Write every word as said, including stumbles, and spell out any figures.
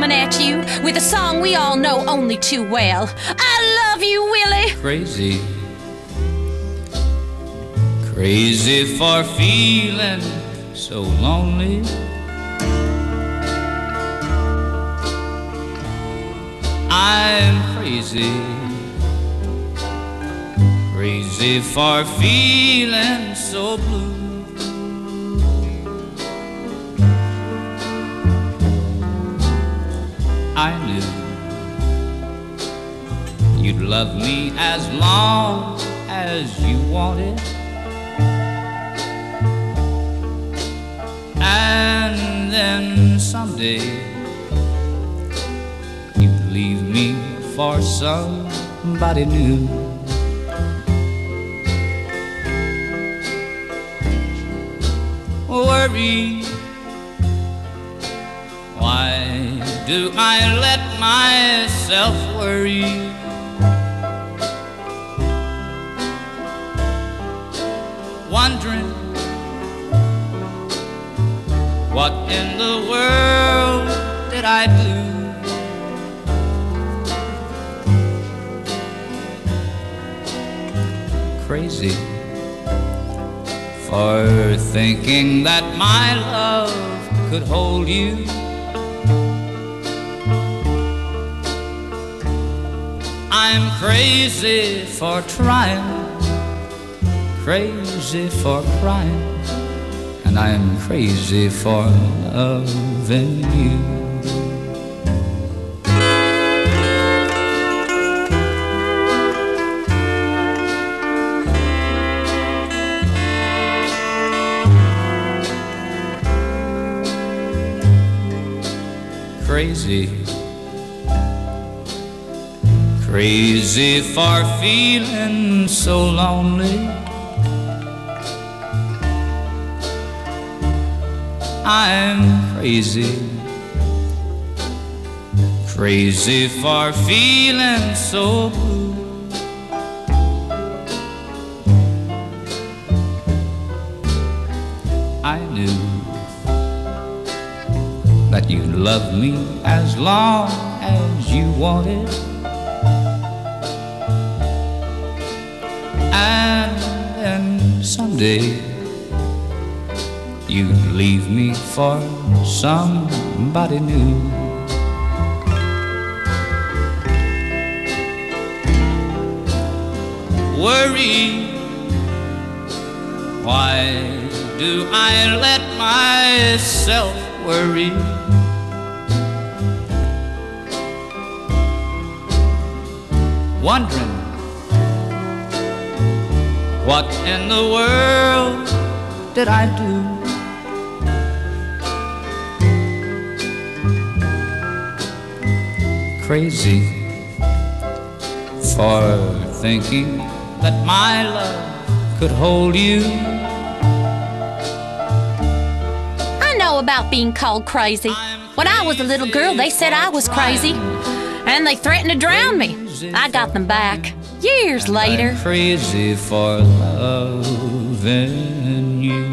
coming at you with a song we all know only too well. I love you, Willie. Crazy, crazy for feeling so lonely. I'm crazy, crazy for feeling so blue. I knew you'd love me as long as you wanted, and then someday you'd leave me for somebody new. Worry, why do I let myself worry? Wondering what in the world did I do? Crazy for thinking that my love could hold you. I'm crazy for trying, crazy for crying, and I'm crazy for loving you. Crazy, crazy for feeling so lonely. I'm crazy, crazy for feeling so blue. I knew that you loved me as long as you wanted, and then someday you'd leave me for somebody new. Worry, why do I let myself worry? Wondering what in the world did I do? Crazy for thinking that my love could hold you. I know about being called crazy. When I was a little girl, they said I was crazy, and they threatened to drown me. I got them back years later. I'm crazy for loving you.